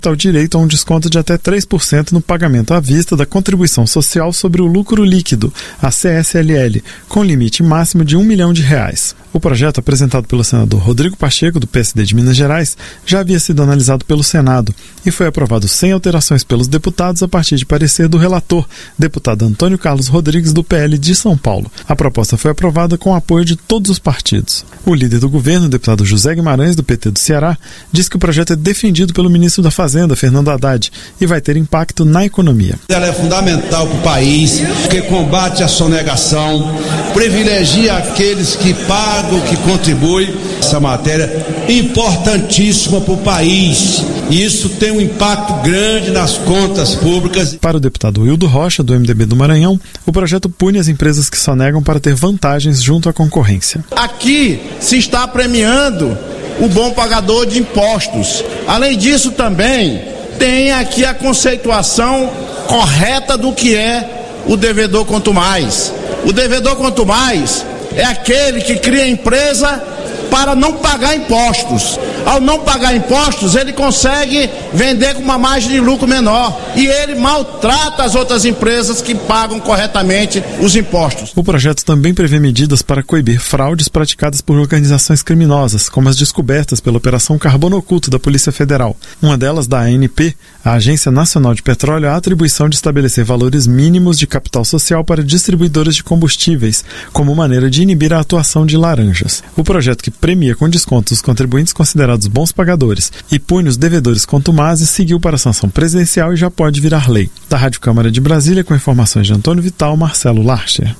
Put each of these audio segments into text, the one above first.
ao direito a um desconto de até 3% no pagamento à vista da contribuição social sobre o lucro líquido, a CSLL, com limite máximo de R$1 milhão. O projeto, apresentado pelo senador Rodrigo Pacheco, do PSD de Minas Gerais, já havia sido analisado pelo Senado e foi aprovado sem alterações pelos deputados a partir de parecer do relator, deputado Antônio Carlos Rodrigues, do PL de São Paulo. A proposta foi aprovada com o apoio de todos os partidos. O líder do governo, o deputado José Guimarães, do PT do Ceará, diz que o projeto é defendido pelo ministro da Fazenda, Fernando Haddad, e vai ter impacto na economia. Ela é fundamental para o país, porque combate a sonegação, privilegia aqueles que pagam, que contribuem. Essa matéria é importantíssima para o país e isso tem um impacto grande nas contas públicas. Para o deputado Wildo Rocha, do MDB do Maranhão, o projeto pune as empresas que sonegam para ter vantagens junto à concorrência. Aqui se está premiando o bom pagador de impostos. Além disso, também tem aqui a conceituação correta do que é o devedor quanto mais. O devedor quanto mais é aquele que cria empresa para não pagar impostos. Ao não pagar impostos, ele consegue vender com uma margem de lucro menor e ele maltrata as outras empresas que pagam corretamente os impostos. O projeto também prevê medidas para coibir fraudes praticadas por organizações criminosas, como as descobertas pela Operação Carbono Oculto da Polícia Federal. Uma delas da ANP, a Agência Nacional de Petróleo, a atribuição de estabelecer valores mínimos de capital social para distribuidoras de combustíveis, como maneira de inibir a atuação de laranjas. O projeto, que premia com descontos os contribuintes considerados bons pagadores e pune os devedores contumazes, seguiu para a sanção presidencial e já pode virar lei. Da Rádio Câmara de Brasília, com informações de Antônio Vital, Marcelo Larcher.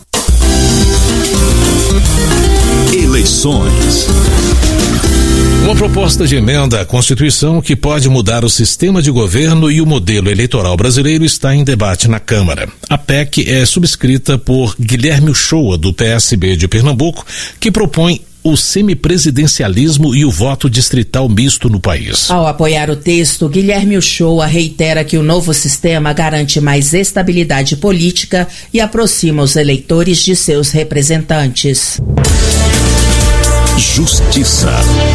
Eleições. Uma proposta de emenda à Constituição que pode mudar o sistema de governo e o modelo eleitoral brasileiro está em debate na Câmara. A PEC é subscrita por Guilherme Uchoa, do PSB de Pernambuco, que propõe o semipresidencialismo e o voto distrital misto no país. Ao apoiar o texto, Guilherme Uchoa reitera que o novo sistema garante mais estabilidade política e aproxima os eleitores de seus representantes. Justiça.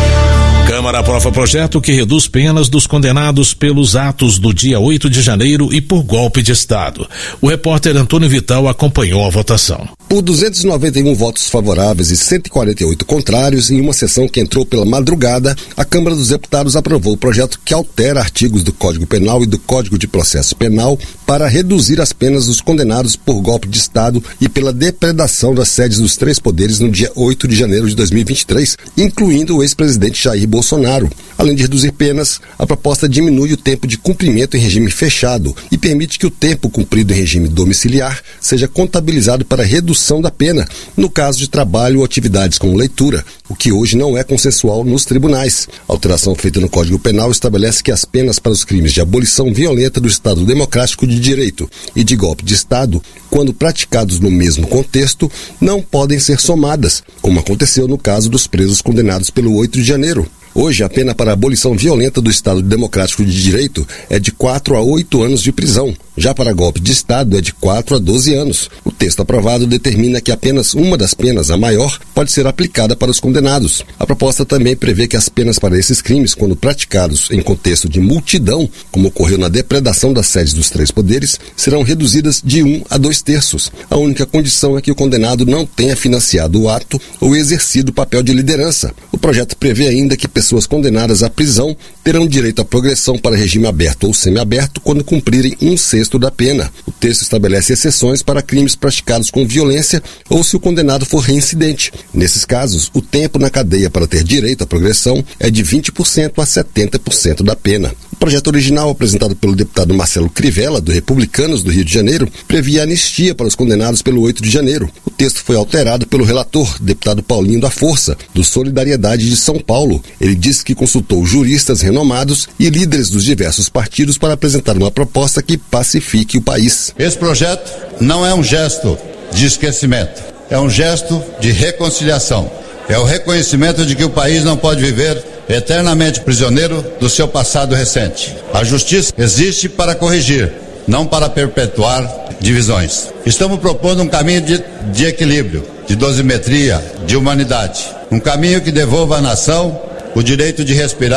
Câmara aprova projeto que reduz penas dos condenados pelos atos do dia 8 de janeiro e por golpe de Estado. O repórter Antônio Vital acompanhou a votação. Por 291 votos favoráveis e 148 contrários, em uma sessão que entrou pela madrugada, a Câmara dos Deputados aprovou o projeto que altera artigos do Código Penal e do Código de Processo Penal para reduzir as penas dos condenados por golpe de Estado e pela depredação das sedes dos três poderes no dia 8 de janeiro de 2023, incluindo o ex-presidente Jair Bolsonaro. Além de reduzir penas, a proposta diminui o tempo de cumprimento em regime fechado e permite que o tempo cumprido em regime domiciliar seja contabilizado para redução da pena, no caso de trabalho ou atividades como leitura, o que hoje não é consensual nos tribunais. A alteração feita no Código Penal estabelece que as penas para os crimes de abolição violenta do Estado Democrático de Direito e de golpe de Estado, quando praticados no mesmo contexto, não podem ser somadas, como aconteceu no caso dos presos condenados pelo 8 de janeiro. Hoje, a pena para a abolição violenta do Estado Democrático de Direito é de 4 a 8 anos de prisão. Já para golpe de Estado é de 4 a 12 anos. O texto aprovado determina que apenas uma das penas, a maior, pode ser aplicada para os condenados. A proposta também prevê que as penas para esses crimes, quando praticados em contexto de multidão, como ocorreu na depredação das sedes dos três poderes, serão reduzidas de 1 a 2/3. A única condição é que o condenado não tenha financiado o ato ou exercido o papel de liderança. O projeto prevê ainda que pessoas condenadas à prisão terão direito à progressão para regime aberto ou semiaberto quando cumprirem 1/6 da pena. O texto estabelece exceções para crimes praticados com violência ou se o condenado for reincidente. Nesses casos, o tempo na cadeia para ter direito à progressão é de 20% a 70% da pena. O projeto original, apresentado pelo deputado Marcelo Crivella, do Republicanos do Rio de Janeiro, previa anistia para os condenados pelo 8 de janeiro. O texto foi alterado pelo relator, deputado Paulinho da Força, do Solidariedade de São Paulo. Ele disse que consultou juristas renomados e líderes dos diversos partidos para apresentar uma proposta que pacifique o país. Esse projeto não é um gesto de esquecimento, é um gesto de reconciliação. É o reconhecimento de que o país não pode viver eternamente prisioneiro do seu passado recente. A justiça existe para corrigir, não para perpetuar divisões. Estamos propondo um caminho de equilíbrio, de dosimetria, de humanidade. Um caminho que devolva à nação o direito de respirar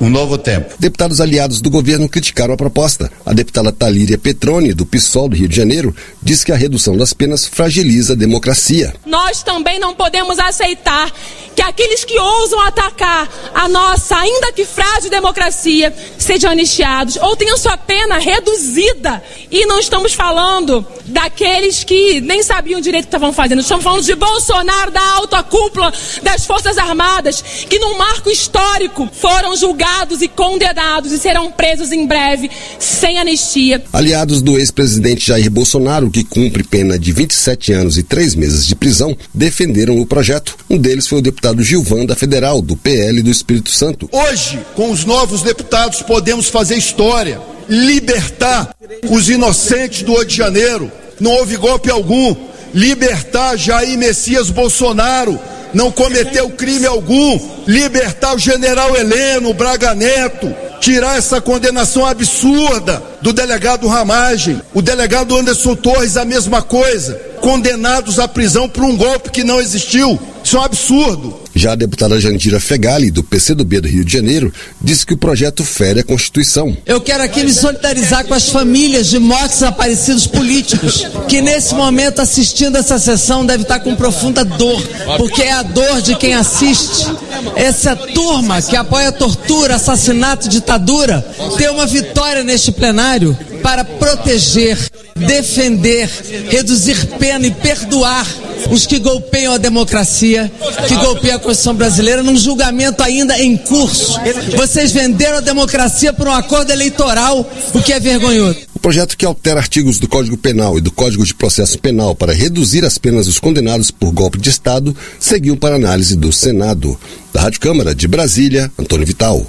um novo tempo. Deputados aliados do governo criticaram a proposta. A deputada Talíria Petroni, do PSOL do Rio de Janeiro, diz que a redução das penas fragiliza a democracia. Nós também não podemos aceitar que aqueles que ousam atacar a nossa, ainda que frágil democracia, sejam anistiados ou tenham sua pena reduzida. E não estamos falando daqueles que nem sabiam direito o que estavam fazendo. Estamos falando de Bolsonaro, da alta cúpula das Forças Armadas, que num marco histórico foram julgados e condenados e serão presos em breve, sem anistia. Aliados do ex-presidente Jair Bolsonaro, que cumpre pena de 27 anos e 3 meses de prisão, defenderam o projeto. Um deles foi o deputado Gilvan, da Federal, do PL do Espírito Santo. Hoje, com os novos deputados, podemos fazer história, libertar os inocentes do 8 de janeiro. Não houve golpe algum. Libertar Jair Messias Bolsonaro, não cometeu crime algum. Libertar o general Heleno Braga Neto, tirar essa condenação absurda do delegado Ramagem, o delegado Anderson Torres, a mesma coisa, condenados à prisão por um golpe que não existiu. Isso é um absurdo. Já a deputada Jandira Fegali, do PCdoB do Rio de Janeiro, disse que o projeto fere a Constituição. Eu quero aqui me solidarizar com as famílias de mortos desaparecidos políticos, que nesse momento, assistindo essa sessão, deve estar com profunda dor, porque é a dor de quem assiste. Essa turma que apoia tortura, assassinato, ditadura, ter uma vitória neste plenário para proteger, defender, reduzir pena e perdoar os que golpeiam a democracia, que golpeiam a Constituição brasileira num julgamento ainda em curso. Vocês venderam a democracia por um acordo eleitoral, o que é vergonhoso. O projeto, que altera artigos do Código Penal e do Código de Processo Penal para reduzir as penas dos condenados por golpe de Estado, seguiu para análise do Senado. Da Rádio Câmara de Brasília, Antônio Vital.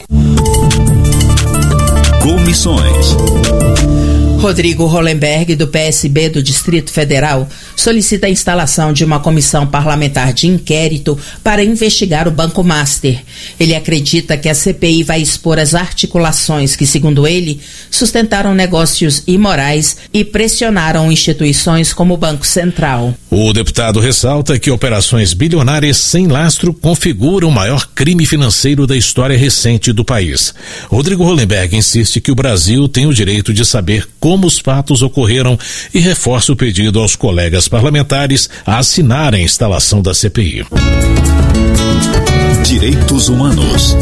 Comissões. Rodrigo Hollenberg, do PSB do Distrito Federal, solicita a instalação de uma comissão parlamentar de inquérito para investigar o Banco Master. Ele acredita que a CPI vai expor as articulações que, segundo ele, sustentaram negócios imorais e pressionaram instituições como o Banco Central. O deputado ressalta que operações bilionárias sem lastro configuram o maior crime financeiro da história recente do país. Rodrigo Hollenberg insiste que o Brasil tem o direito de saber como os fatos ocorreram e reforça o pedido aos colegas parlamentares a assinarem a instalação da CPI. Direitos Humanos.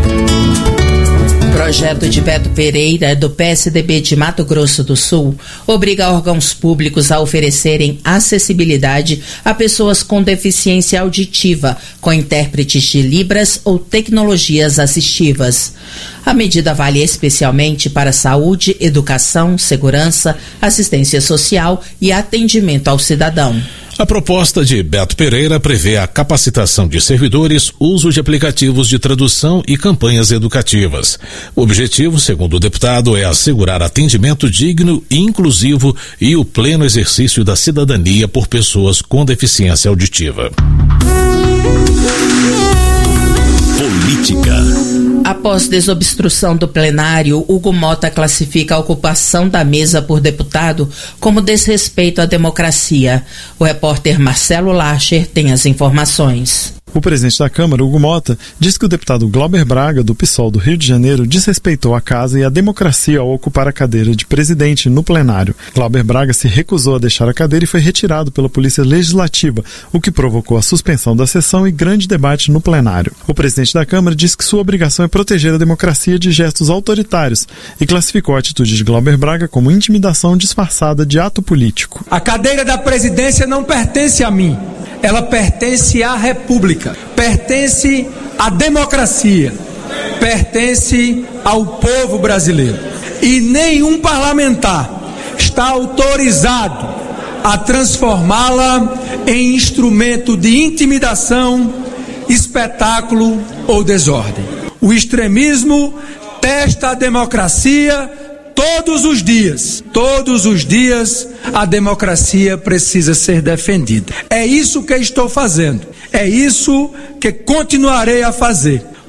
Projeto de Beto Pereira, do PSDB de Mato Grosso do Sul, obriga órgãos públicos a oferecerem acessibilidade a pessoas com deficiência auditiva, com intérpretes de Libras ou tecnologias assistivas. A medida vale especialmente para saúde, educação, segurança, assistência social e atendimento ao cidadão. A proposta de Beto Pereira prevê a capacitação de servidores, uso de aplicativos de tradução e campanhas educativas. O objetivo, segundo o deputado, é assegurar atendimento digno e inclusivo e o pleno exercício da cidadania por pessoas com deficiência auditiva. Política. Após desobstrução do plenário, Hugo Mota classifica a ocupação da mesa por deputado como desrespeito à democracia. O repórter Marcelo Lacher tem as informações. O presidente da Câmara, Hugo Mota, diz que o deputado Glauber Braga, do PSOL do Rio de Janeiro, desrespeitou a casa e a democracia ao ocupar a cadeira de presidente no plenário. Glauber Braga se recusou a deixar a cadeira e foi retirado pela Polícia Legislativa, o que provocou a suspensão da sessão e grande debate no plenário. O presidente da Câmara diz que sua obrigação é proteger a democracia de gestos autoritários e classificou a atitude de Glauber Braga como intimidação disfarçada de ato político. A cadeira da presidência não pertence a mim. Ela pertence à República, pertence à democracia, pertence ao povo brasileiro. E nenhum parlamentar está autorizado a transformá-la em instrumento de intimidação, espetáculo ou desordem. O extremismo testa a democracia todos os dias a democracia precisa ser defendida. É isso que estou fazendo, é isso que continuarei a fazer,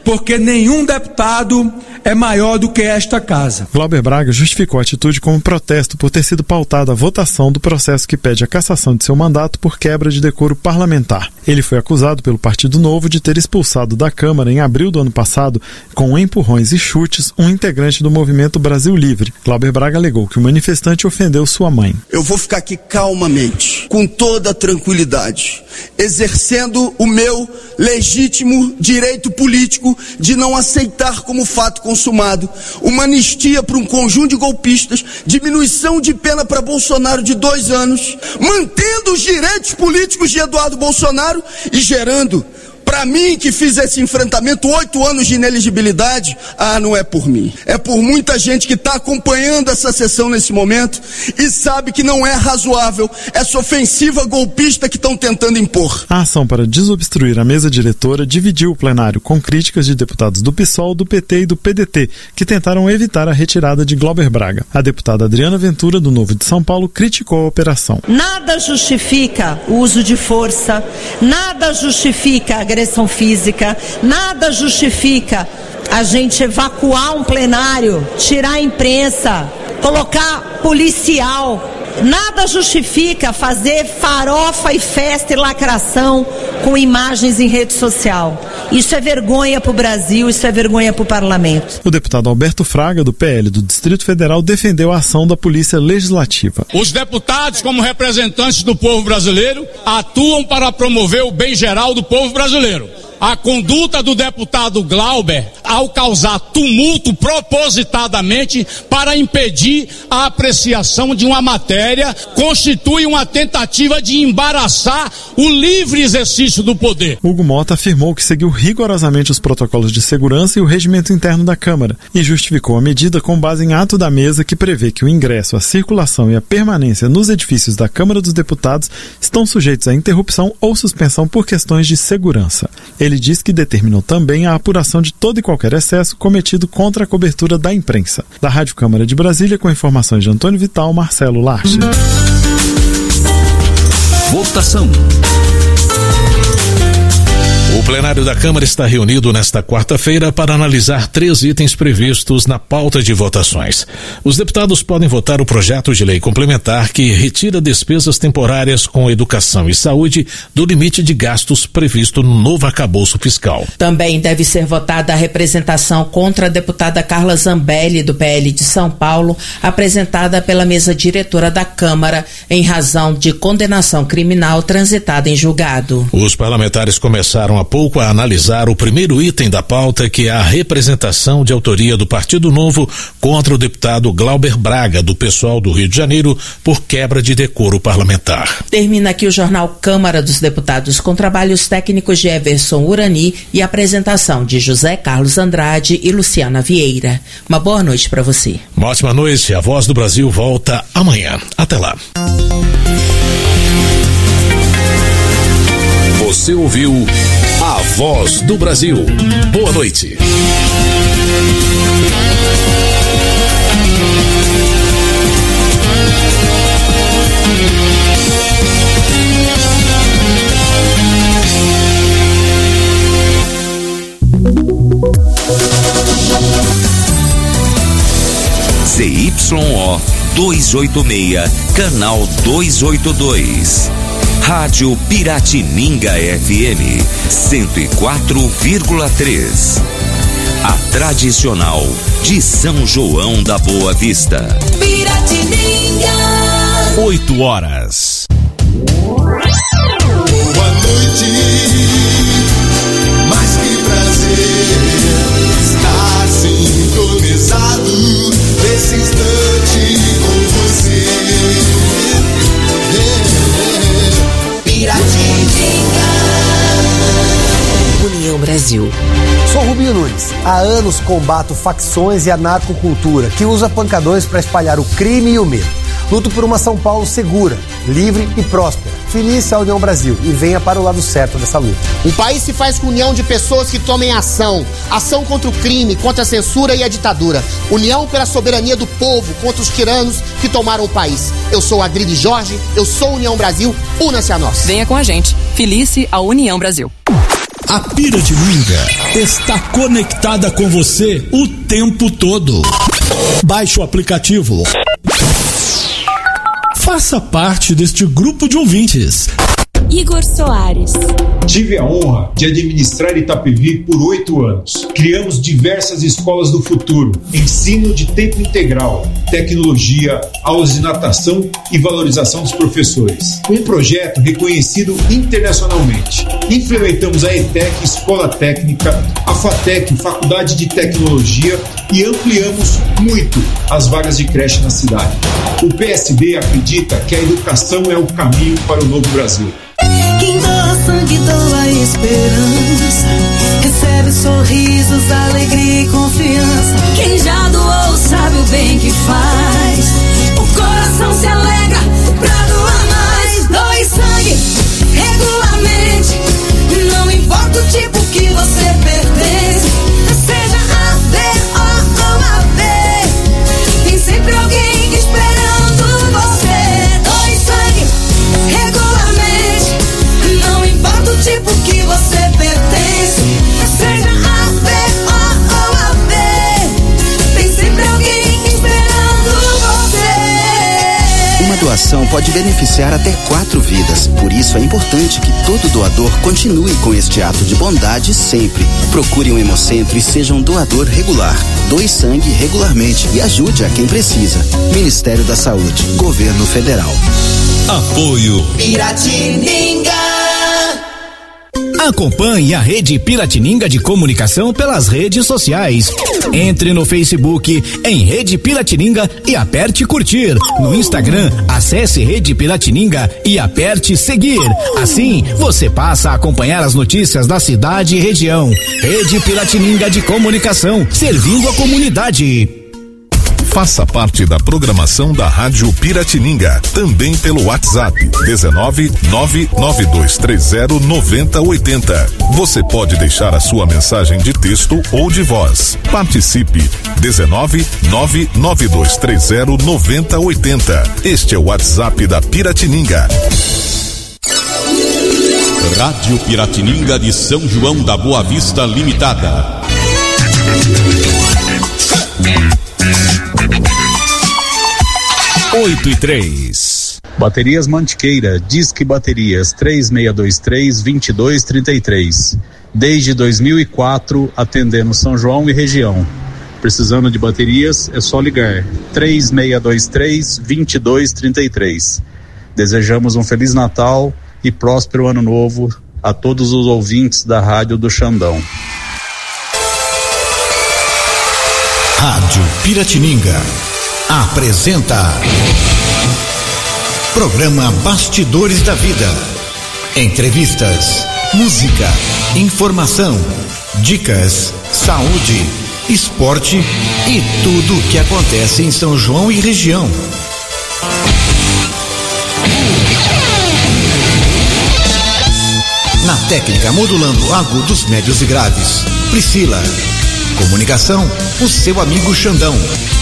porque nenhum deputado é maior do que esta casa. Glauber Braga justificou a atitude como protesto por ter sido pautada a votação do processo que pede a cassação de seu mandato por quebra de decoro parlamentar. Ele foi acusado pelo Partido Novo de ter expulsado da Câmara em abril do ano passado, com empurrões e chutes, um integrante do Movimento Brasil Livre. Glauber Braga alegou que o manifestante ofendeu sua mãe. Eu vou ficar aqui calmamente, com toda a tranquilidade, exercendo o meu legítimo direito político de não aceitar como fato consumado uma anistia para um conjunto de golpistas, diminuição de pena para Bolsonaro de 2 anos, mantendo os direitos políticos de Eduardo Bolsonaro e gerando, para mim que fiz esse enfrentamento, 8 anos de inelegibilidade. Não é por mim, é por muita gente que está acompanhando essa sessão nesse momento e sabe que não é razoável essa ofensiva golpista que estão tentando impor. A ação para desobstruir a mesa diretora dividiu o plenário com críticas de deputados do PSOL, do PT e do PDT, que tentaram evitar a retirada de Glauber Braga. A deputada Adriana Ventura, do Novo de São Paulo, criticou a operação. Nada justifica o uso de força, nada justifica a agressão física, nada justifica a gente evacuar um plenário, tirar a imprensa, colocar policial. Nada justifica fazer farofa e festa e lacração com imagens em rede social. Isso é vergonha para o Brasil, isso é vergonha para o parlamento. O deputado Alberto Fraga, do PL do Distrito Federal, defendeu a ação da Polícia Legislativa. Os deputados, como representantes do povo brasileiro, atuam para promover o bem geral do povo brasileiro. A conduta do deputado Glauber, ao causar tumulto propositadamente para impedir a apreciação de uma matéria, constitui uma tentativa de embaraçar o livre exercício do poder. Hugo Mota afirmou que seguiu rigorosamente os protocolos de segurança e o regimento interno da Câmara e justificou a medida com base em ato da mesa que prevê que o ingresso, a circulação e a permanência nos edifícios da Câmara dos Deputados estão sujeitos à interrupção ou suspensão por questões de segurança. Ele diz que determinou também a apuração de todo e qualquer excesso cometido contra a cobertura da imprensa. Da Rádio Câmara de Brasília, com informações de Antônio Vital, Marcelo Larcher. Votação. O plenário da Câmara está reunido nesta quarta-feira para analisar 3 itens previstos na pauta de votações. Os deputados podem votar o projeto de lei complementar que retira despesas temporárias com educação e saúde do limite de gastos previsto no novo arcabouço fiscal. Também deve ser votada a representação contra a deputada Carla Zambelli, do PL de São Paulo, apresentada pela mesa diretora da Câmara em razão de condenação criminal transitada em julgado. Os parlamentares começaram há pouco a analisar o primeiro item da pauta, que é a representação de autoria do Partido Novo contra o deputado Glauber Braga, do PSOL do Rio de Janeiro, por quebra de decoro parlamentar. Termina aqui o jornal Câmara dos Deputados, com trabalhos técnicos de Everson Urani e apresentação de José Carlos Andrade e Luciana Vieira. Uma boa noite para você. Uma ótima noite. A Voz do Brasil volta amanhã. Até lá. Você ouviu A Voz do Brasil. Boa noite. ZYO 286, canal 282. Rádio Piratininga FM 104,3. A tradicional de São João da Boa Vista. Piratininga. 8 horas. Boa noite. Mais que prazer estar sintonizado nesse instante com você. União Brasil. Sou Rubinho Nunes. Há anos combato facções e a narcocultura que usa pancadões para espalhar o crime e o medo. Luto por uma São Paulo segura, livre e próspera. Filie-se à União Brasil e venha para o lado certo dessa luta. Um país se faz com união de pessoas que tomem ação. Ação contra o crime, contra a censura e a ditadura. União pela soberania do povo contra os tiranos que tomaram o país. Eu sou Adriles Jorge, eu sou União Brasil, una-se a nós. Venha com a gente. Filie-se à União Brasil. A Piratininga está conectada com você o tempo todo. Baixe o aplicativo. Faça parte deste grupo de ouvintes. Igor Soares. Tive a honra de administrar Itapevi por 8 anos. Criamos diversas escolas do futuro, ensino de tempo integral, tecnologia, aulas de natação e valorização dos professores. Um projeto reconhecido internacionalmente. Implementamos a ETEC, Escola Técnica, a FATEC, Faculdade de Tecnologia, e ampliamos muito as vagas de creche na cidade. O PSB acredita que a educação é o caminho para o novo Brasil. Quem doa sangue, doa esperança. Recebe sorrisos, alegria e confiança. Quem já doou sabe o bem que faz. O coração se alegra pra doar mais. Doe sangue regularmente. Não importa o tipo que você pertence. Seja A, B ou AB. Tem sempre alguém esperando você. Doe sangue regularmente. Não importa o tipo que você pertence, seja A, B ou AB, tem sempre alguém esperando você. Uma doação pode beneficiar até 4 vidas, por isso é importante que todo doador continue com este ato de bondade sempre. Procure um Hemocentro e seja um doador regular. Doe sangue regularmente e ajude a quem precisa. Ministério da Saúde, Governo Federal. Apoio Piratininga. Acompanhe a Rede Piratininga de Comunicação pelas redes sociais. Entre no Facebook em Rede Piratininga e aperte curtir. No Instagram, acesse Rede Piratininga e aperte seguir. Assim, você passa a acompanhar as notícias da cidade e região. Rede Piratininga de Comunicação, servindo a comunidade. Faça parte da programação da Rádio Piratininga, também pelo WhatsApp 19-99230-9080. Você pode deixar a sua mensagem de texto ou de voz. Participe 19-99230-9080. Este é o WhatsApp da Piratininga. Rádio Piratininga de São João da Boa Vista Limitada. 8:03. Baterias Mantiqueira, Disque Baterias 3623-2233. Desde 2004, atendendo São João e região. Precisando de baterias, é só ligar 3623-2233. Desejamos um Feliz Natal e próspero Ano Novo a todos os ouvintes da Rádio do Xandão. Rádio Piratininga apresenta Programa Bastidores da Vida. Entrevistas, música, informação, dicas, saúde, esporte e tudo o que acontece em São João e região. Na técnica modulando agudos, médios e graves, Priscila. Comunicação, o seu amigo Xandão.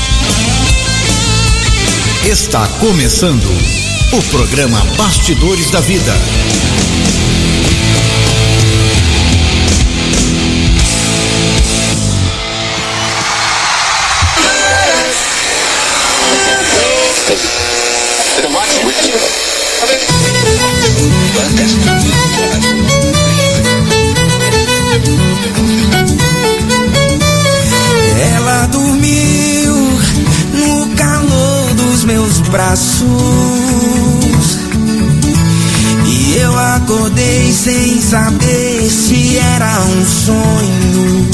Está começando o programa Bastidores da Vida. Ela dormiu no calor dos meus braços e eu acordei sem saber se era um sonho.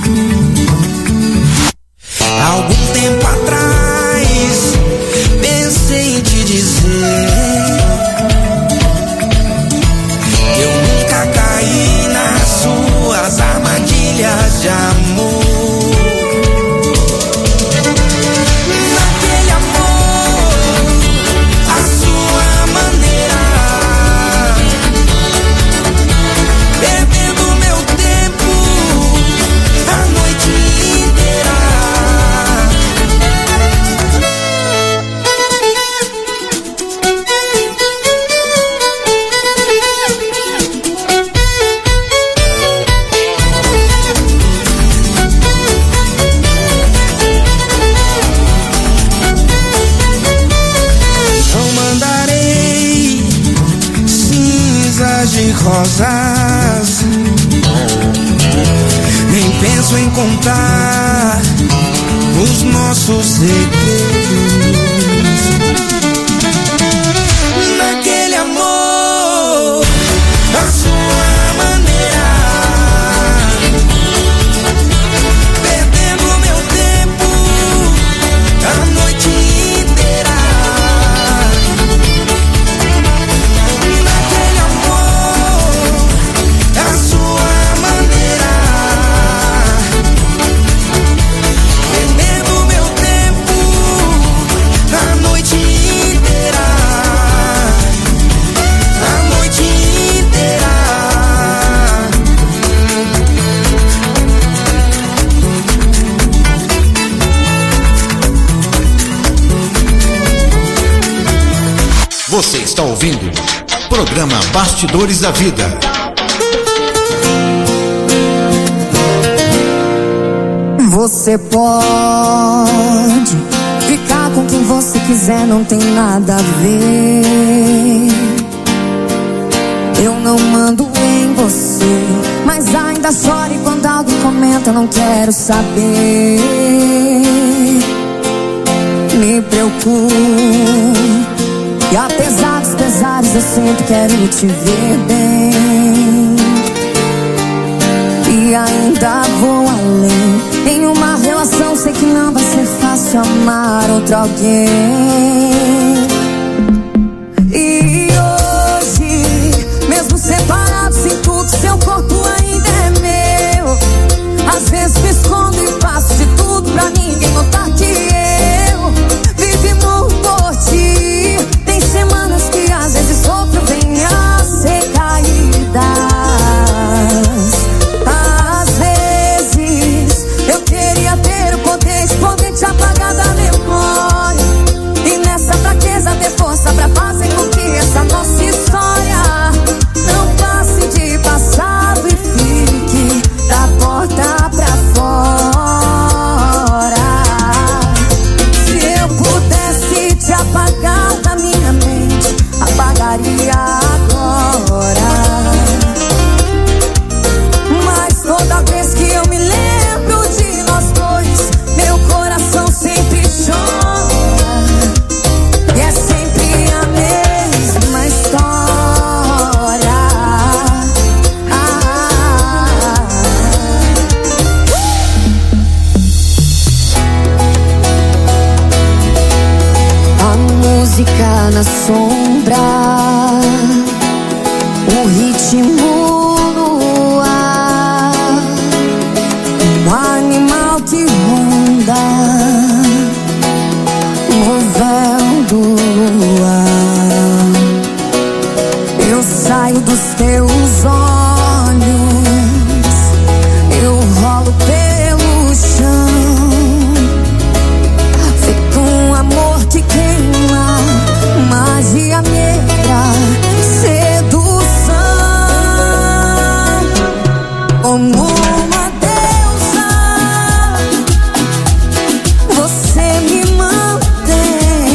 Algum tempo atrás pensei em te dizer que eu nunca caí nas suas armadilhas de amor. rosas. Nem penso em contar os nossos segredos. Naquele amor, a sua maneira, perdendo meu tempo a noite inteira. Naquele amor, a sua maneira, perdendo meu tempo a noite inteira. A noite inteira. Você está ouvindo o programa Bastidores da Vida. Você pode ficar com quem você quiser, não tem nada a ver. Eu não mando em você, mas ainda chore quando alguém comenta, não quero saber. Me preocupo, e apesar dos pesares eu sempre quero te ver bem. E ainda vou além, em uma relação sei que não vai ser fácil amar outro alguém. E hoje, mesmo separado, sinto que seu corpo ainda é meu. Às vezes me escondo e faço de tudo pra ninguém notar que eu vivo por ti. Tem semanas que às vezes sofro, vem a ser caídas. Às vezes eu queria ter o poder te apagar da memória, e nessa fraqueza ter força pra fazer com que essa nossa história não passe de passado e fique da porta pra fora. Se eu pudesse te apagar da minha mente, apagaria agora. Mas toda vez que eu me lembro de nós dois, meu coração sempre chora. E é sempre a mesma história. A música na sombra, o ritmo no ar, um animal que ronda, movendo o ar. Eu saio dos teus olhos, eu rolo pelo chão, feito um amor que queima, magia negra, sedução. Como uma deusa, você me mantém,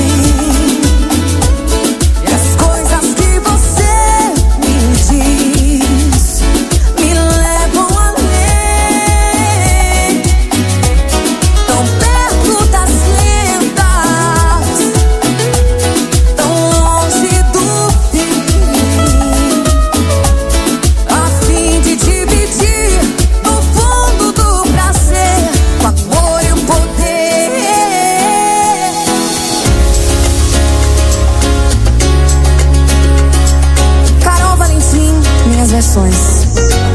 e as coisas que você me diz me levam além, tão perto das lendas, tão longe do fim, a fim de dividir no fundo do prazer o amor e o poder. Carol Valentim, minhas versões.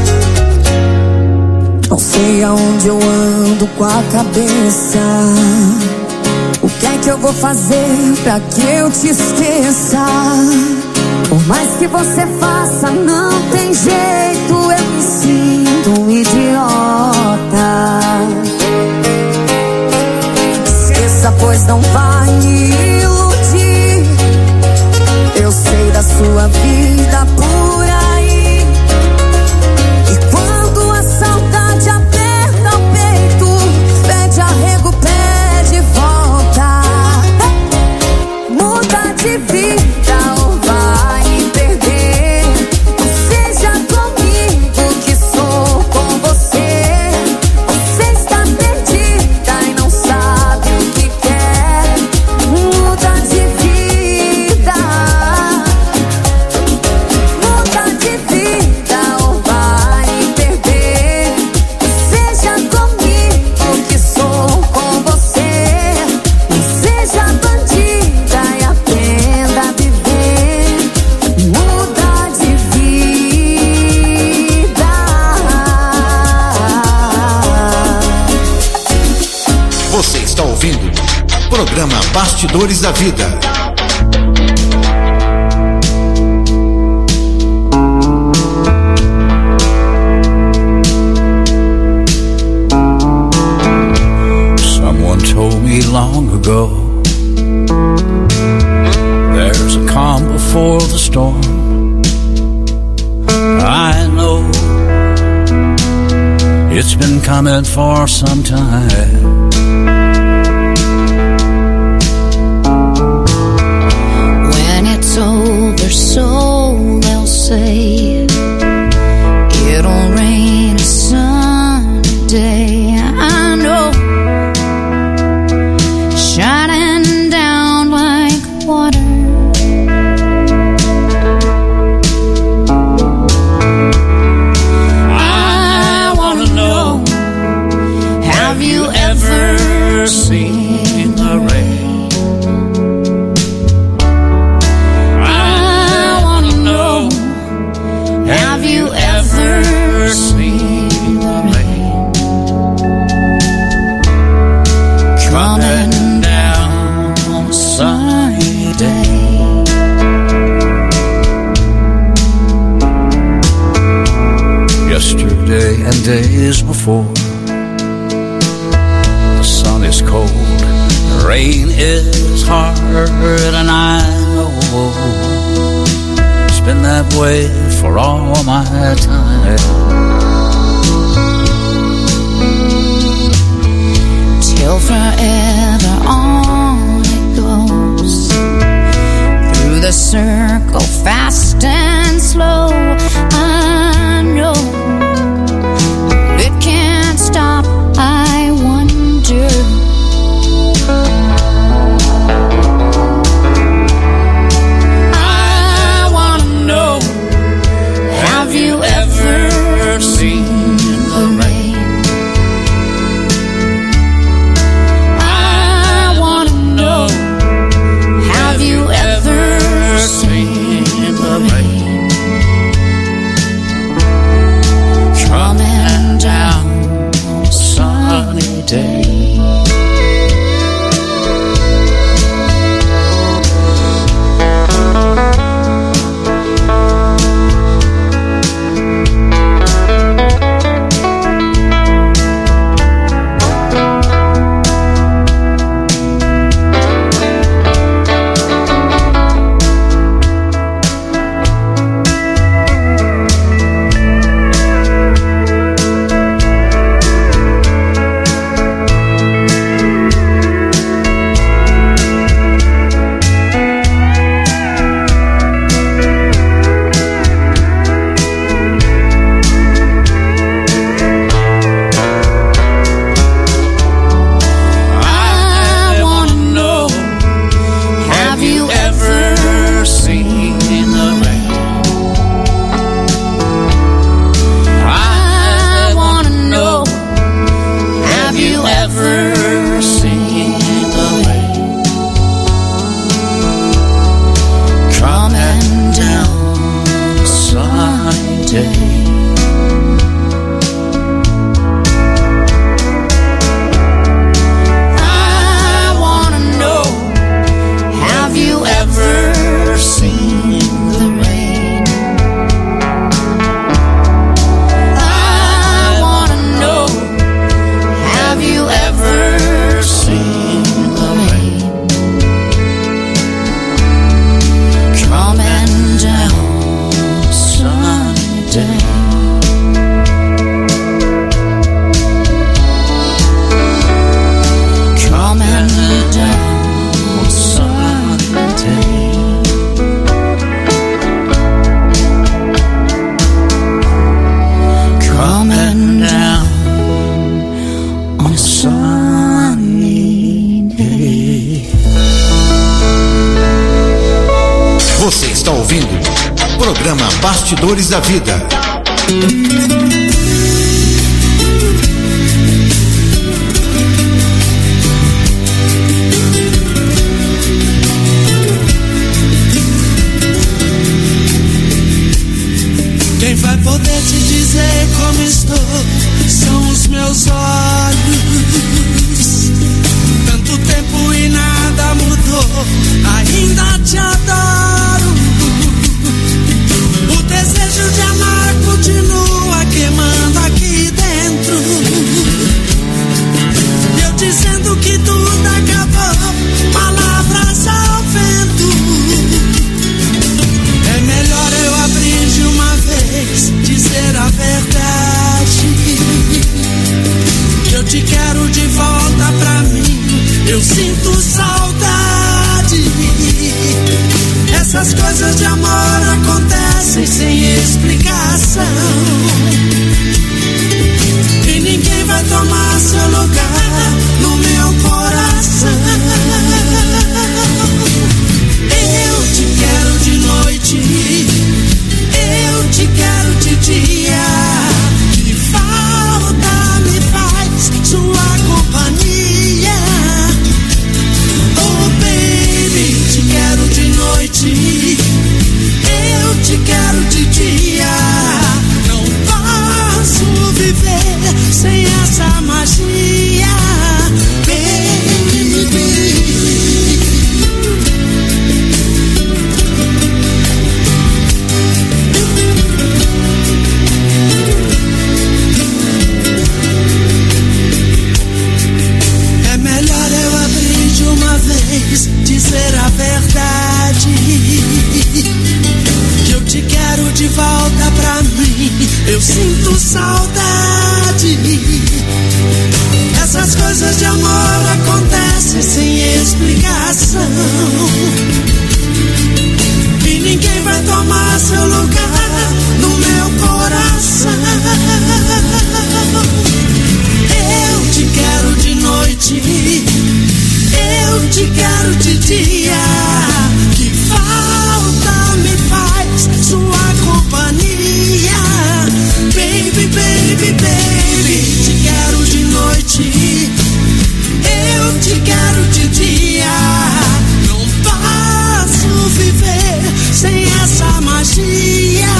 Não sei aonde eu ando com a cabeça, o que é que eu vou fazer pra que eu te esqueça? Por mais que você faça, não tem jeito, eu me sinto um idiota. Esqueça, pois não vai me iludir. Eu sei da sua vida por aí, e quando a saudade aperta o peito, pede arrego, pede volta. Muda de vida ou vai perder, não seja Programa Bastidores da Vida. Someone told me long ago, there's a calm before the storm. I know it's been coming for some time. When it's over, so they'll say, it'll rain a sunny day. I know, shining down like water. I wanna know, have you ever seen the rain? I wanna know, have you ever seen the rain coming down on a sunny day? Yesterday and days before, the sun is cold, the rain is hard, and I know it's been that way for all my time. Till forever on it goes, through the circle fast and slow. I know it can't stop, I wonder. I wanna know, have you ever seen the rain? I wanna know, have you ever seen the rain coming down on a sunny day? I wanna know, have you ever seen the rain? I wanna know, have you ever seen the rain coming down a sunny day? I wanna know, have you ever seen the rain? I wanna know, have you ever seen the rain coming down a sunny day? Coming down a sunny day. Coming down on a sunny day. Você está ouvindo o programa Bastidores da Vida. Quem vai poder te dizer como estou são os meus olhos. Tanto tempo e nada Essas coisas de amor acontecem sem explicação, e ninguém vai tomar seu lugar no meu coração. Eu te quero de noite, eu te quero de dia. Que falta me faz sua companhia. Oh baby, te quero de noite, eu te quero de dia. Não posso viver sem essa magia, baby. É melhor eu abrir de uma vez, dizer a verdade, que eu te quero de volta pra mim. Eu sinto saudade. Essas coisas de amor acontecem sem explicação, e ninguém vai tomar seu lugar no meu coração. Eu te quero de noite, eu te quero de dia. Que falta me faz sua companhia, baby, baby, baby. Te quero de noite, eu te quero de dia. Não posso viver sem essa magia.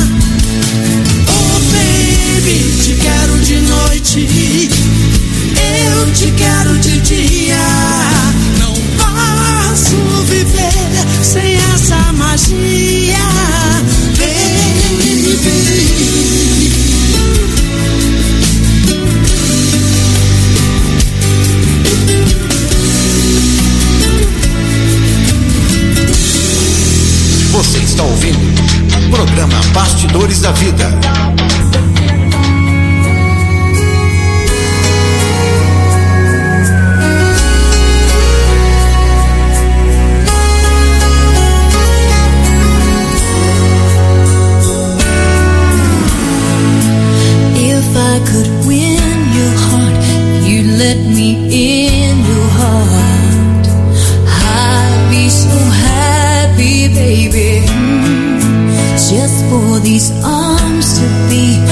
Oh baby, te quero de noite, eu te quero de dia. Não posso viver sem essa magia, baby. Você está ouvindo o programa Bastidores da Vida. If I could win your heart, you'd let me in your heart. I'd be so happy, baby, just for these arms to be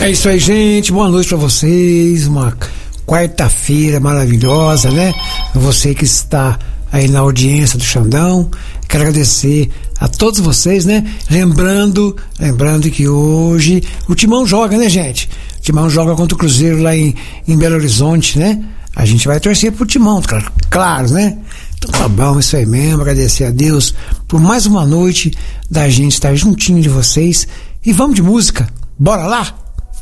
É isso aí, gente. Boa noite pra vocês. Uma quarta-feira maravilhosa, né? Você que está aí na audiência do Xandão. Quero agradecer a todos vocês, né? Lembrando que hoje o Timão joga, né, gente? O Timão joga contra o Cruzeiro lá em Belo Horizonte, né? A gente vai torcer pro Timão, claro, né? Então tá bom, isso aí mesmo. Agradecer a Deus por mais uma noite da gente estar juntinho de vocês. E vamos de música. Bora lá?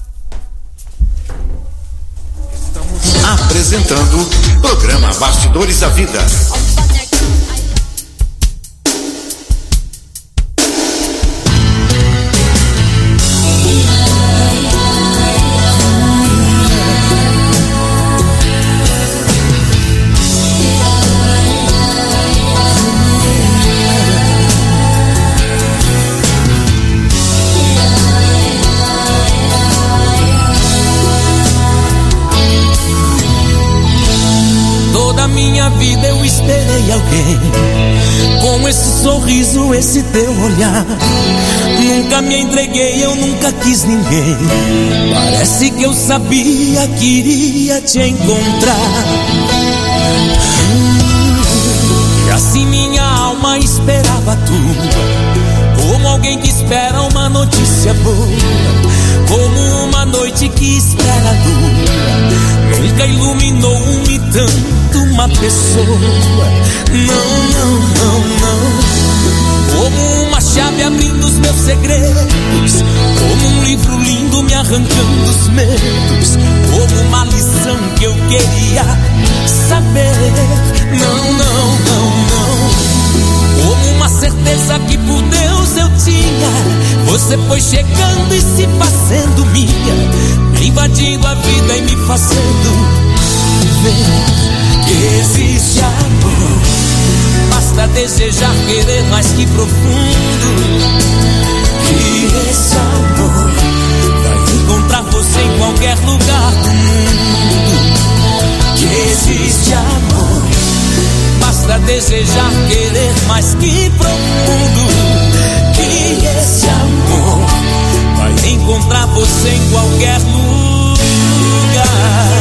Apresentando programa Bastidores da Vida. Minha vida eu esperei alguém com esse sorriso, esse teu olhar. Nunca me entreguei, eu nunca quis ninguém. Parece que eu sabia que iria te encontrar. E assim minha alma esperava tu, como alguém que espera uma notícia boa, como uma noite que espera a lua. Nunca iluminou-me tanto uma pessoa. Não. Como uma chave abrindo os meus segredos, como um livro lindo me arrancando os medos, como uma lição que eu queria saber. Não. Como uma certeza que por Deus eu tinha. Você foi chegando e se fazendo minha, me invadindo a vida e me fazendo ver que existe amor. Basta desejar, querer mais que profundo, que esse amor vai encontrar você em qualquer lugar do mundo. Que existe amor. Basta desejar, querer mais que profundo, que esse amor vai encontrar você em qualquer lugar.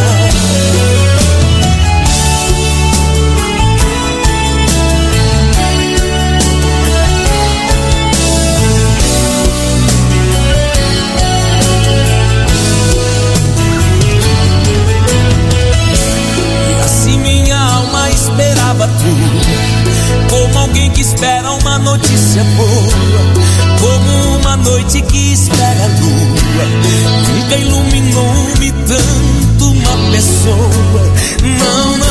E assim minha alma esperava tu, como alguém que espera uma notícia boa, como uma noite que espera a lua. Nunca iluminou-me tanto uma pessoa. Não.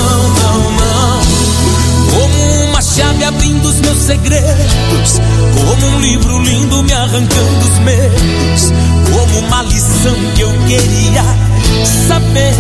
Como uma chave abrindo os meus segredos, como um livro lindo me arrancando os medos, como uma lição que eu queria saber.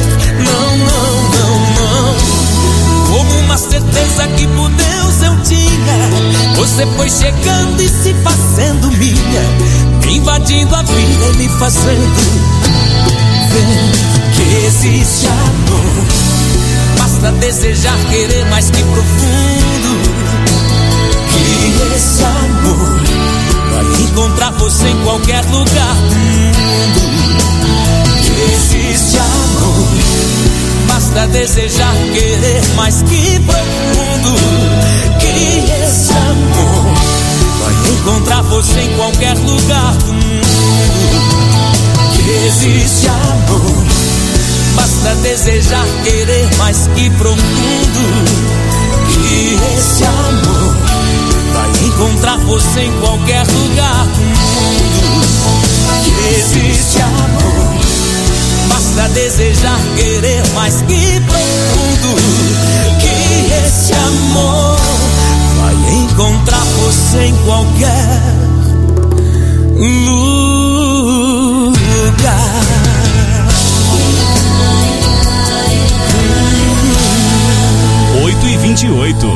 Não. Como uma certeza que por Deus eu tinha. Você foi chegando e se fazendo minha, me invadindo a vida e me fazendo ver que existe amor. Basta desejar, querer mais que profundo, que esse amor vai encontrar você em qualquer lugar do mundo. Que existe amor. Basta desejar, querer mais que profundo, que esse amor vai encontrar você em qualquer lugar do mundo. Que existe amor. Basta desejar, querer mais que profundo, que esse amor vai encontrar você em qualquer lugar do mundo. Que existe amor. Basta desejar, querer mais que profundo, que esse amor vai encontrar você em qualquer lugar. 8h28.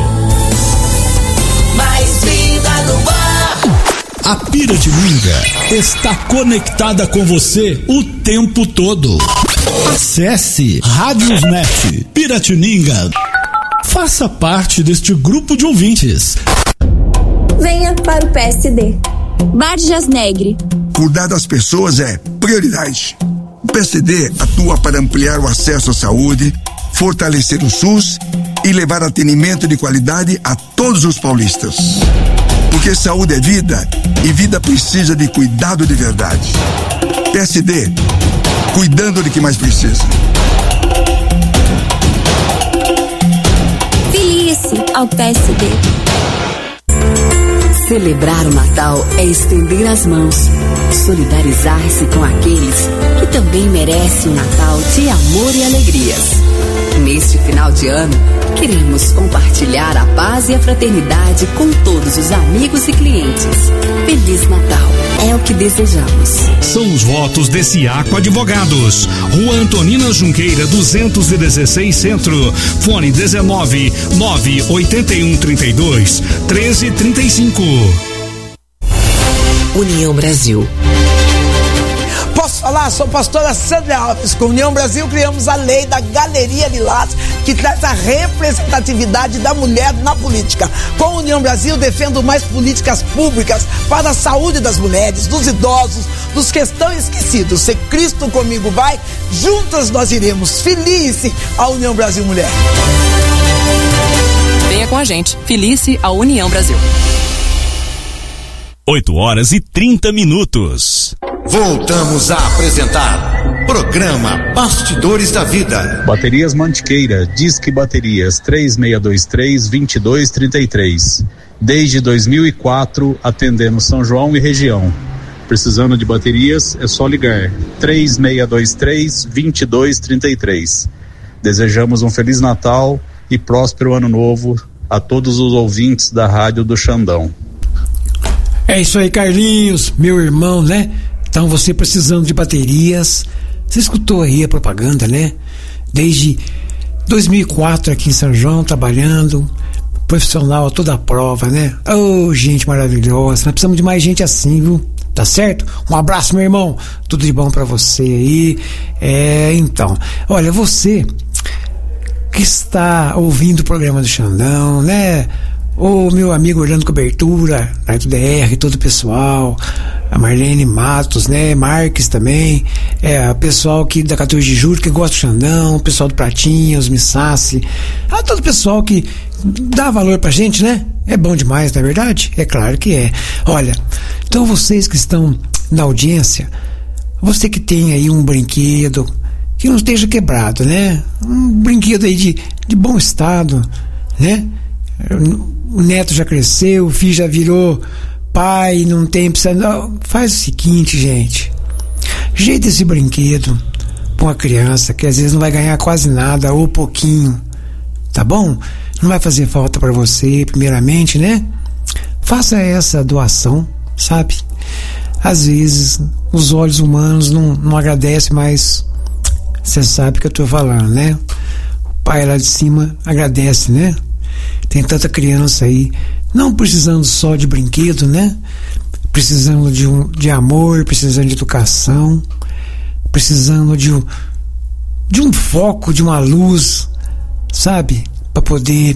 Mais vida no ar. A Piratininga está conectada com você o tempo todo. Acesse Radiosnet Piratininga. Faça parte deste grupo de ouvintes. Venha para o PSD. Barjas Negre. Cuidar das pessoas é prioridade. O PCD atua para ampliar o acesso à saúde, fortalecer o SUS e levar atendimento de qualidade a todos os paulistas. Porque saúde é vida e vida precisa de cuidado de verdade. PSD, cuidando de quem mais precisa. Filie-se ao PSD. Celebrar o Natal é estender as mãos, solidarizar-se com aqueles que também merecem um Natal de amor e alegrias. Neste final de ano, queremos compartilhar a paz e a fraternidade com todos os amigos e clientes. Feliz Natal, é o que desejamos. São os votos de Ciaco Advogados. Rua Antonina Junqueira, 216 Centro. Fone 19 981 32 13 35. União Brasil. Posso falar? Sou pastora Sandra Alves. Com União Brasil criamos a lei da Galeria Lilás, que traz a representatividade da mulher na política. Com a União Brasil defendo mais políticas públicas para a saúde das mulheres, dos idosos, dos que estão esquecidos. Se Cristo comigo vai, juntas nós iremos. Filie-se à União Brasil Mulher. Venha com a gente. Filie-se à União Brasil. 8h30. Voltamos a apresentar Programa Bastidores da Vida. Baterias Mantiqueira, Disque Baterias 3623-2233. Desde 2004 atendemos São João e região. Precisando de baterias é só ligar 3623-2233. Desejamos um Feliz Natal e próspero Ano Novo a todos os ouvintes da Rádio do Xandão. É isso aí, Carlinhos, meu irmão, né? Então, você precisando de baterias, você escutou aí a propaganda, né? Desde 2004 aqui em São João, trabalhando, profissional a toda a prova, né? Oh, gente maravilhosa, nós precisamos de mais gente assim, viu? Tá certo? Um abraço, meu irmão, tudo de bom pra você aí. Então, olha, você que está ouvindo o programa do Xandão, né? O meu amigo Orlando Cobertura, da DR, todo o pessoal, a Marlene Matos, né, Marques também, o pessoal aqui da 14 de julho que gosta do Xandão, o pessoal do Pratinha, os Missassi, todo o pessoal que dá valor pra gente, né? É bom demais, não é verdade? É claro que é. Olha, então vocês que estão na audiência, você que tem aí um brinquedo que não esteja quebrado, né? Um brinquedo aí de bom estado, né? O neto já cresceu, o filho já virou pai, não tem, precisa. Faz o seguinte, gente, jeita esse brinquedo pra uma criança que às vezes não vai ganhar quase nada ou pouquinho, tá bom? Não vai fazer falta pra você, primeiramente, né? Faça essa doação, sabe? Às vezes os olhos humanos não agradecem, mas você sabe o que eu tô falando, né? O pai lá de cima agradece, né? Tem tanta criança aí, não precisando só de brinquedo, né? Precisando de amor, precisando de educação, precisando de um foco, de uma luz, sabe? Para poder,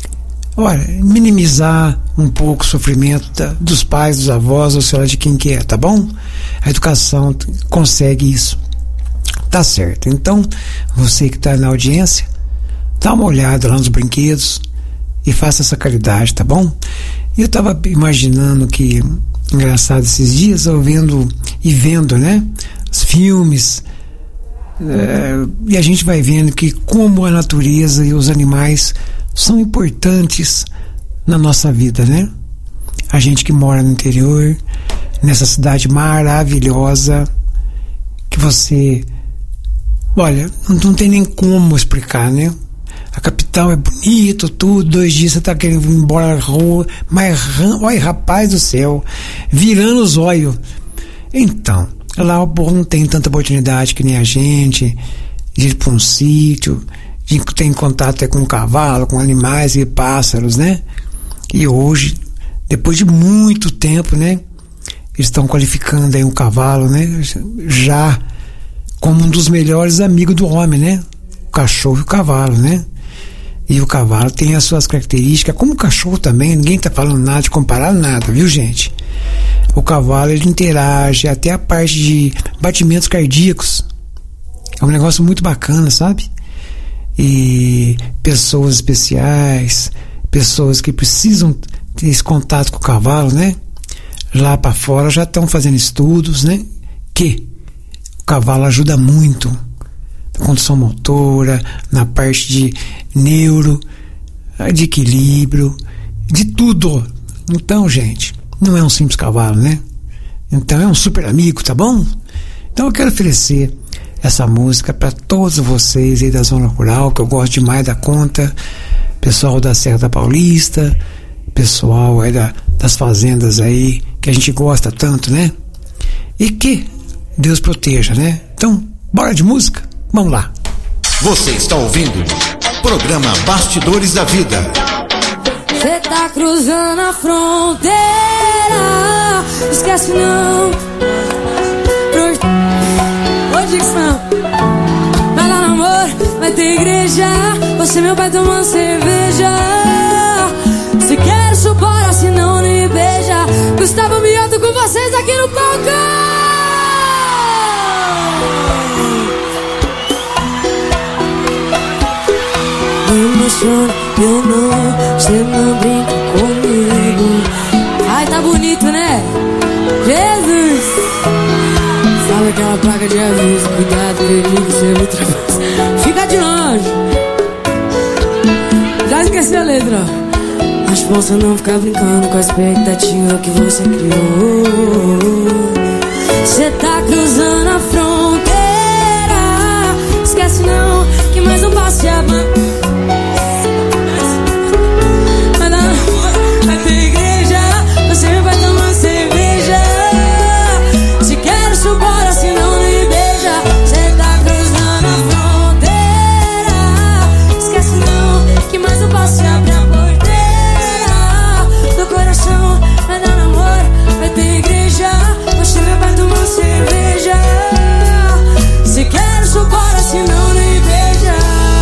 minimizar um pouco o sofrimento dos pais, dos avós, ou sei lá de quem que é, tá bom? A educação consegue isso. Tá certo. Então, você que está na audiência, dá uma olhada lá nos brinquedos e faça essa caridade, tá bom? Eu tava imaginando que, engraçado, esses dias eu vendo, né, os filmes, e a gente vai vendo que como a natureza e os animais são importantes na nossa vida, né? A gente que mora no interior, nessa cidade maravilhosa, que você, não tem nem como explicar, né? A capital é bonito, tudo, 2 dias você tá querendo ir embora da rua, mas, olha, rapaz do céu, virando os olhos. Então, lá o povo não tem tanta oportunidade que nem a gente, de ir pra um sítio, de ter contato até com cavalo, com animais e pássaros, né? E hoje, depois de muito tempo, né? Eles estão qualificando aí um cavalo, né? Já como um dos melhores amigos do homem, né? O cachorro e o cavalo, né? E o cavalo tem as suas características, como o cachorro também, ninguém tá falando nada de comparar nada, viu, gente? o cavalo ele interage até a parte de batimentos cardíacos. É um negócio muito bacana, sabe? E pessoas especiais, pessoas que precisam ter esse contato com o cavalo, né? Lá para fora já estão fazendo estudos, né? Que o cavalo ajuda muito na condição motora, na parte de neuro, de equilíbrio, de tudo. Então, gente, não é um simples cavalo, né? Então é um super amigo, tá bom? Então eu quero oferecer essa música para todos vocês aí da zona rural, que eu gosto demais da conta, pessoal da Serra da Paulista, pessoal aí das fazendas aí, que a gente gosta tanto, né? E que Deus proteja, né? Então, bora de música? Vamos lá. Você está ouvindo programa Bastidores da Vida. Cê tá cruzando a fronteira, esquece não. Ô Dixon, vai lá no amor, vai ter igreja. Você meu pai tomando cerveja. Se quer isso bora, se não me beija. Gustavo Mioto com vocês aqui no palco. Me emociona, eu não, cê não brinca comigo. Ai, tá bonito, né? Jesus! Sabe aquela placa de aviso? Cuidado, perigo, você ultrapassa. Fica de longe. Já esqueci a letra. Acho bom você não ficar brincando com a expectativa que você criou. Cê tá cruzando a fronteira, esquece não, que mais um passo e a mão. Vai ter igreja, você vai tomar cerveja. Se quer isso bora, se não me beija. Cê tá cruzando a fronteira, esquece não, que mais um passo e abre a porteira do coração. Vai dar namoro, vai ter igreja, você vai tomar cerveja. Se quer isso bora, se não me beija.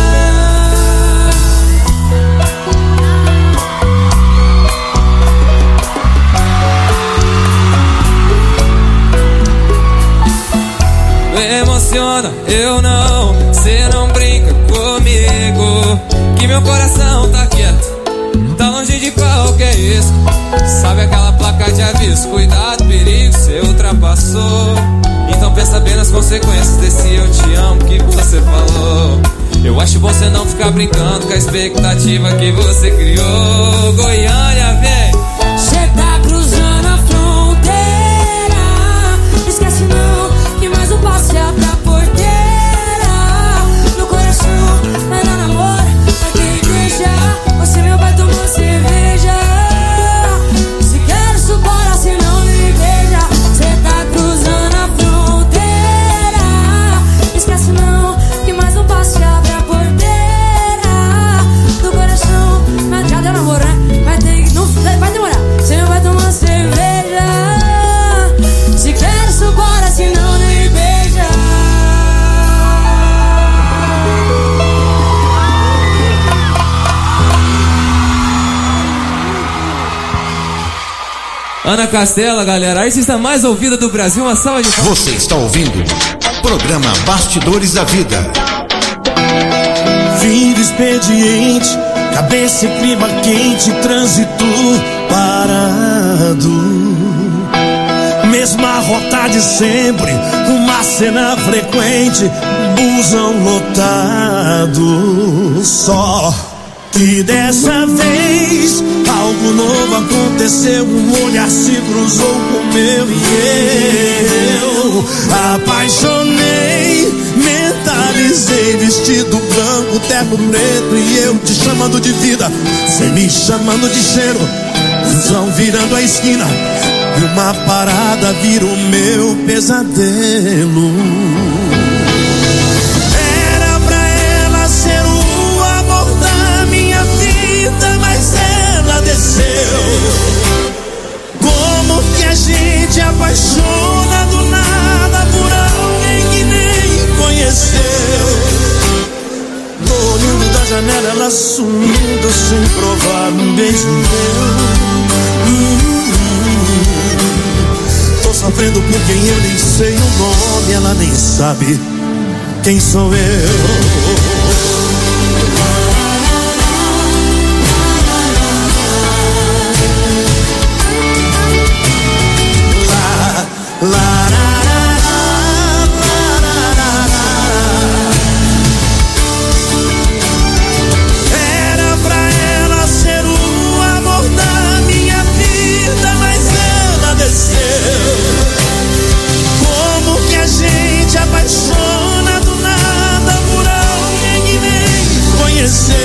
Me emociona, eu não, cê não brinca comigo, que meu coração tá quieto, tá longe de qualquer risco. Sabe aquela placa de aviso? Cuidado, perigo, cê ultrapassou. Então pensa bem nas consequências desse eu te amo que você falou. Eu acho bom cê não ficar brincando com a expectativa que você criou. Goiânia, vem! Cê tá cruzando a fronteira, esquece não, que mais um passo e abre a porteira no coração. Vai dar namoro, vai ter igreja, você meu pai tomou cerveja. Se quer isso bora, se não me beija. Cê tá cruzando a fronteira, esquece não, que mais um passo e abre a porteira do coração. Mas já deu namoro, né? Vai ter, não, vai demorar. Você vai tomar cerveja. Se quer isso bora, se não me beija. Ana Castela, galera, a artista mais ouvida do Brasil, uma salva de palmas. Você está ouvindo programa Bastidores da Vida. Fim do expediente, cabeça e clima quente, trânsito parado. Mesma rota de sempre, uma cena frequente, busão lotado. Só que dessa vez algo novo aconteceu, um olhar se cruzou com o meu e eu apaixonei, mentalizei, vestido branco, terno preto e eu te chamando de vida, cê me chamando de cheiro, busão virando a esquina e uma parada vira o meu pesadelo. Era pra ela ser o amor da minha vida, mas ela desceu. Como que a gente apaixona do nada por alguém que nem conheceu? Olhando da janela ela sumindo sem provar um beijo meu. sofrendo por quem eu nem sei o nome, ela nem sabe quem sou eu. Era pra ela ser o amor da minha vida, mas ela desceu. Como que a gente apaixona do nada por alguém que nem conheceu?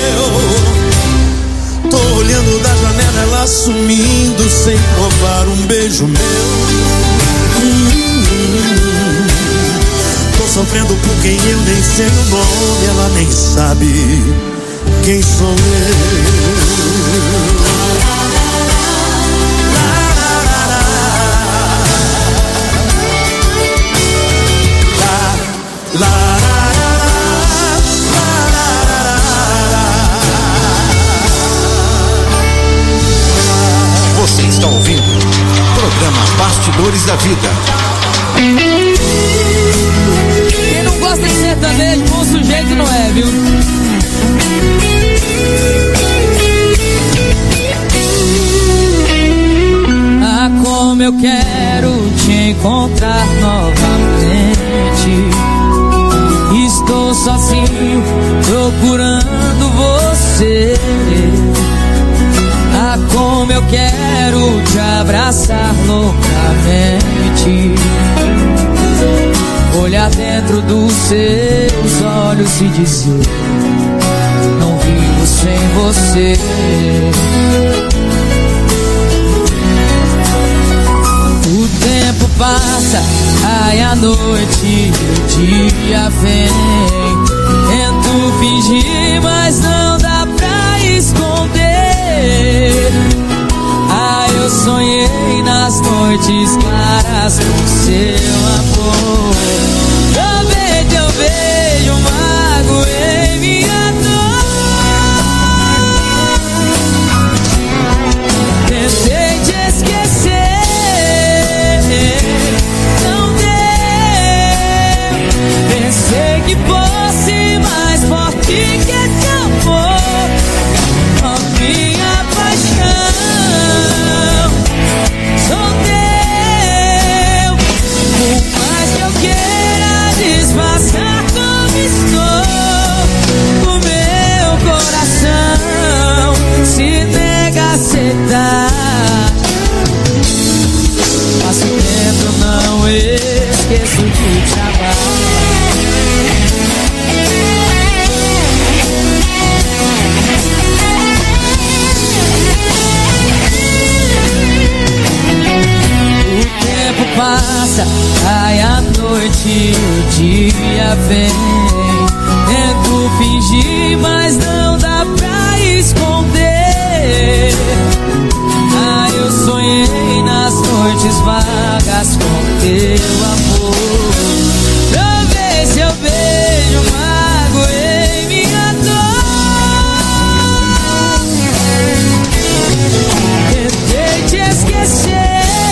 Tô olhando da janela, ela sumindo sem roubar um beijo meu. Tô sofrendo por quem eu nem sei o nome, ela nem sabe quem sou eu. Você está ouvindo o programa Bastidores da Vida. Quem não gosta de sertanejo, bom sujeito não é, viu? Ah, como eu quero te encontrar novamente. Estou sozinho procurando você. Ah, como eu quero te abraçar loucamente. Olhar dentro dos seus olhos e dizer: não vivo sem você. O tempo passa, ai a noite e o dia vem. Tento fingir, mas não dá pra esconder. Ah, eu sonhei nas noites claras com seu amor. Talvez eu vejo um mago em minha dor. Tentei te esquecer, não deu. Pensei que fosse mais forte que esse amor. A minha paixão sou teu. Por mais que eu queira disfarçar como estou, o meu coração se nega a aceitar. Passo tempo, eu não esqueço de te amar. Passa, ai a noite e o dia vem. Tento fingir, mas não dá pra esconder. Ah, eu sonhei nas noites vagas com teu amor. Talvez se eu vejo um mago em minha dor. Tentei te esquecer,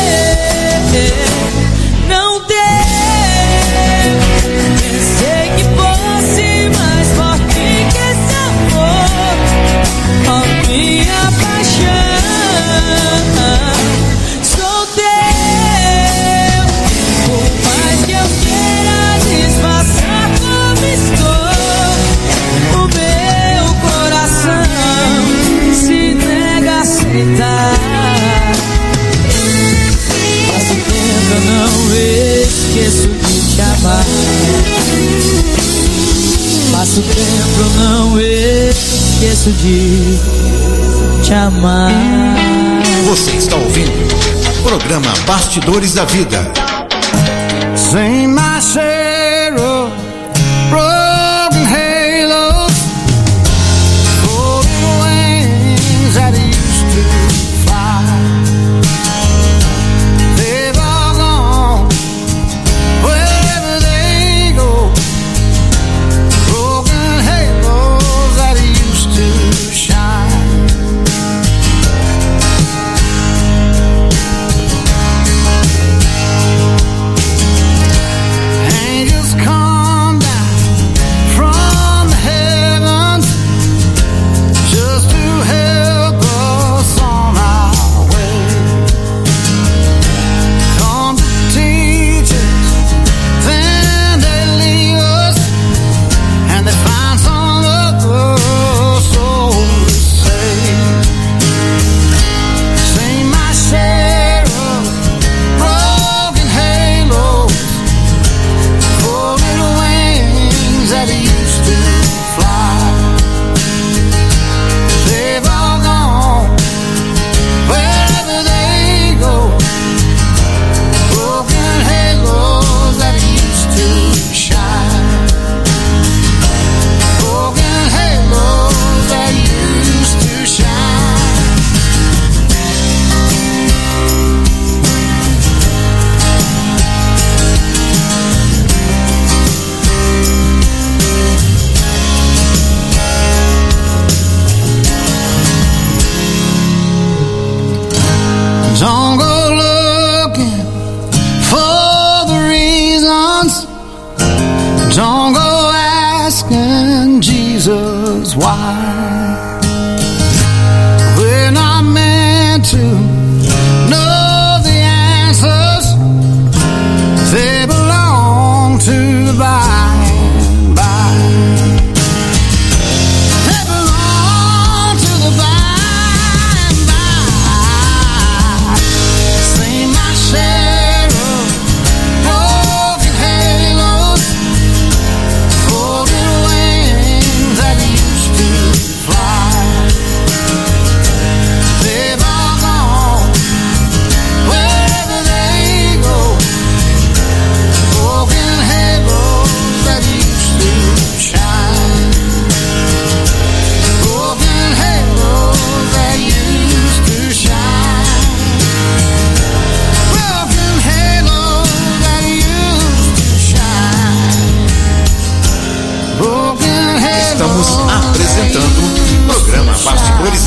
não deu. Pensei que fosse mais forte que esse amor. A minha paixão sou teu. Por mais que eu queira disfarçar como estou, o meu coração se nega a aceitar. Eu não esqueço de te amar. Passo tempo, eu não esqueço de te amar. Você está ouvindo o programa Bastidores da Vida. Sing my share of broken halos, broken wings that used to fly.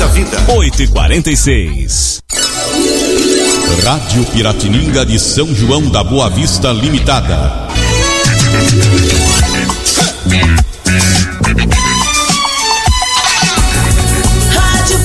da Vida. 8h46. Rádio Piratininga de São João da Boa Vista Limitada.